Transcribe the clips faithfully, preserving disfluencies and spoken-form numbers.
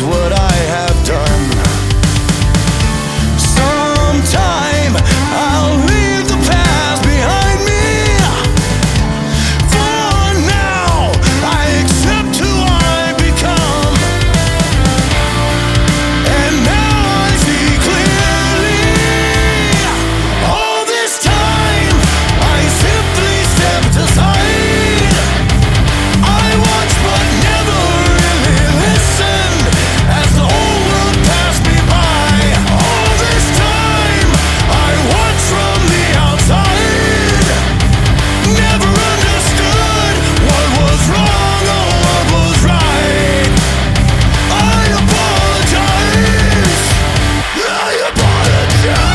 what I have done. Sometime I'll leave the past behind me. For now, I accept who I become. And now I see clearly. All this time, I simply stepped aside. I watched but never really listened as the whole world passed me by. All this time, I watched from the outside. Never understood what was wrong or what was right. I apologize. I apologize.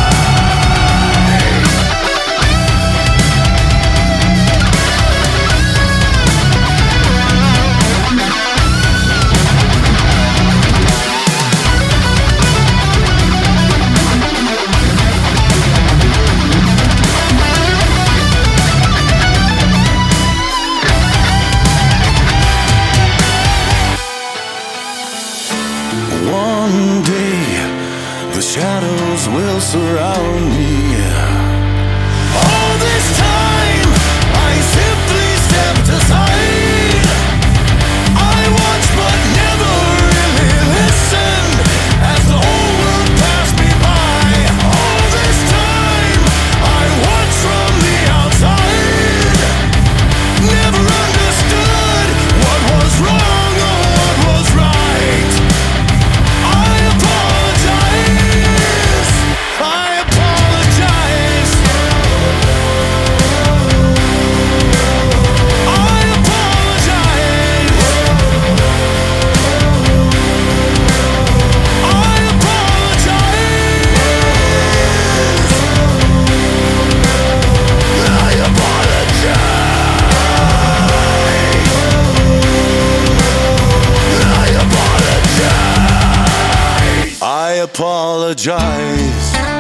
One day, the shadows will surround me. All this time, I simply stepped aside. I watched but never really listened as the whole world passed me by. All this time, I watched from the outside. Never understood what was wrong or what was right. I apologize. I apologize. I apologize. I apologize. I apologize. I apologize.